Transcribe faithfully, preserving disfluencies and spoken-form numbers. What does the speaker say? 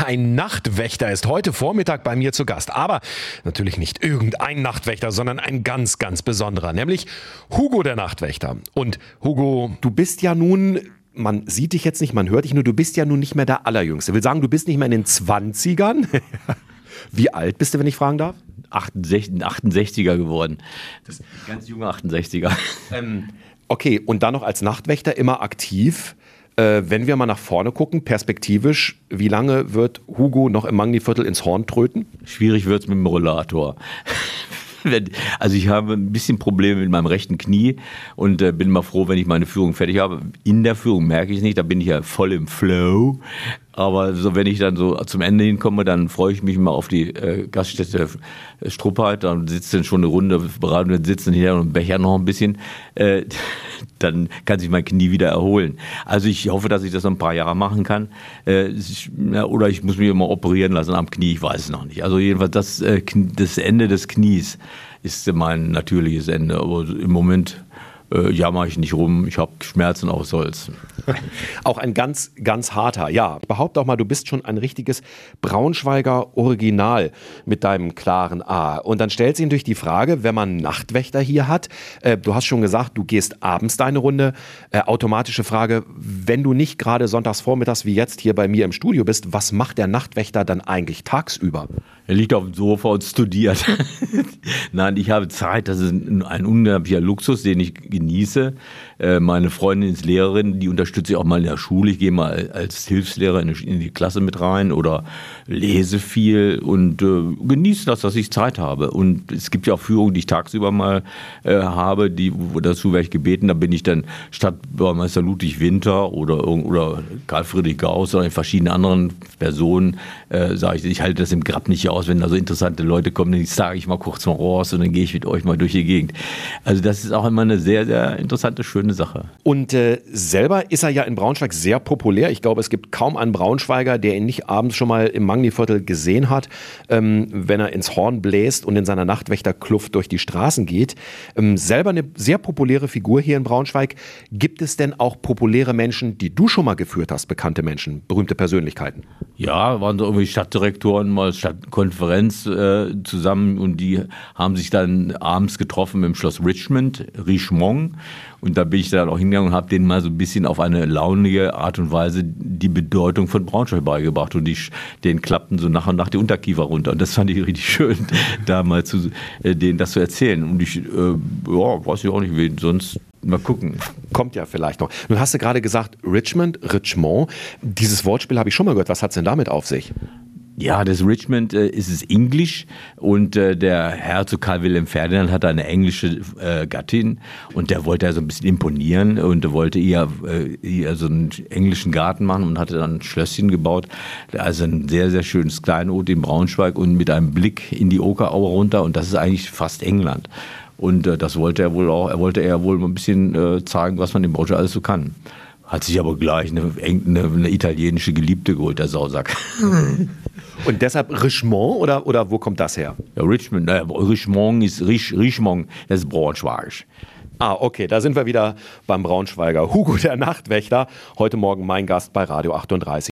Ein Nachtwächter ist heute Vormittag bei mir zu Gast. Aber natürlich nicht irgendein Nachtwächter, sondern ein ganz, ganz besonderer. Nämlich Hugo der Nachtwächter. Und Hugo, du bist ja nun... Man sieht dich jetzt nicht, man hört dich nur, du bist ja nun nicht mehr der Allerjüngste. Ich will sagen, du bist nicht mehr in den Zwanzigern. Wie alt bist du, wenn ich fragen darf? achtundsechzig, achtundsechziger geworden. Das ist ein ganz junger achtundsechziger. Ähm, okay, und dann noch als Nachtwächter immer aktiv. Äh, wenn wir mal nach vorne gucken, perspektivisch, wie lange wird Hugo noch im Mangli-Viertel ins Horn tröten? Schwierig wird es mit dem Rollator. Also ich habe ein bisschen Probleme mit meinem rechten Knie und äh, bin mal froh, wenn ich meine Führung fertig habe. In der Führung merke ich es nicht, da bin ich ja voll im Flow. Aber so, wenn ich dann so zum Ende hinkomme, dann freue ich mich mal auf die äh, Gaststätte Struppheit. Dann sitzt dann schon eine Runde beraten, dann sitzen hier und Becher noch ein bisschen. Äh, dann kann sich mein Knie wieder erholen. Also ich hoffe, dass ich das noch ein paar Jahre machen kann. Äh, ich, ja, oder ich muss mich immer operieren lassen am Knie, ich weiß es noch nicht. Also jedenfalls das, äh, das Ende des Knies ist mein natürliches Ende. Aber im Moment äh, jammer ich nicht rum, ich habe Schmerzen, auch soll's. Auch ein ganz, ganz harter, ja. Behaupte auch mal, du bist schon ein richtiges Braunschweiger Original mit deinem klaren A. Und dann stellt sich natürlich die Frage, wenn man einen Nachtwächter hier hat, äh, du hast schon gesagt, du gehst abends deine Runde, äh, automatische Frage, wenn du nicht gerade sonntags vormittags wie jetzt hier bei mir im Studio bist, was macht der Nachtwächter dann eigentlich tagsüber? Er liegt auf dem Sofa und studiert. Nein, ich habe Zeit, das ist ein, ein unglaublicher Luxus, den ich genieße. Äh, meine Freundin ist Lehrerin, die unterstütze ich auch mal in der Schule. Ich gehe mal als Hilfslehrer in die, in die Klasse mit rein oder lese viel und äh, genieße das, dass ich Zeit habe. Und es gibt ja auch Führungen, die ich tagsüber mal äh, habe, die, wo, dazu werde ich gebeten, da bin ich dann statt Bürgermeister Ludwig Winter oder, oder Karl Friedrich Gauss oder in verschiedenen anderen Personen, äh, sage ich, ich halte das im Grab nicht aus, wenn da so interessante Leute kommen, dann sage ich mal kurz mal raus und dann gehe ich mit euch mal durch die Gegend. Also das ist auch immer eine sehr, sehr interessante, schöne Sache. Und äh, selber ist er ja in Braunschweig sehr populär. Ich glaube, es gibt kaum einen Braunschweiger, der ihn nicht abends schon mal im Mangli-Viertel gesehen hat, ähm, wenn er ins Horn bläst und in seiner Nachtwächterkluft durch die Straßen geht. Ähm, selber eine sehr populäre Figur hier in Braunschweig. Gibt es denn auch populäre Menschen, die du schon mal geführt hast, bekannte Menschen, berühmte Persönlichkeiten? Ja, waren so irgendwie Stadtdirektoren mal Stadtkonferenz äh, zusammen und die haben sich dann abends getroffen im Schloss Richmond, Richemont. Und da bin ich dann auch hingegangen und habe denen mal so ein bisschen auf eine launige Art und Weise die Bedeutung von Braunschweig beigebracht. Und die, denen klappten so nach und nach die Unterkiefer runter. Und das fand ich richtig schön, da mal zu äh, denen das zu erzählen. Und ich, äh, ja, weiß ich auch nicht, wen sonst. Mal gucken. Kommt ja vielleicht noch. Nun hast du gerade gesagt, Richmond, Richemont. Dieses Wortspiel habe ich schon mal gehört. Was hat es denn damit auf sich? Ja, das Richmond äh, ist es Englisch und äh, der Herzog Karl Wilhelm Ferdinand hatte eine englische äh, Gattin und der wollte ja so ein bisschen imponieren und wollte eher, äh, eher so einen englischen Garten machen und hatte dann ein Schlösschen gebaut. Also ein sehr, sehr schönes Kleinod in Braunschweig und mit einem Blick in die Okeraue runter und das ist eigentlich fast England. Und äh, das wollte er wohl auch, er wollte eher wohl mal ein bisschen äh, zeigen, was man in Braunschweig alles so kann. Hat sich aber gleich eine, eine, eine italienische Geliebte geholt, der Sausack. Und deshalb Richemont oder, oder wo kommt das her? Ja, Richmond, naja, Richemont ist Rich, Richemont, das ist Braunschweig. Ah, okay, da sind wir wieder beim Braunschweiger. Hugo der Nachtwächter, heute Morgen mein Gast bei Radio achtunddreißig.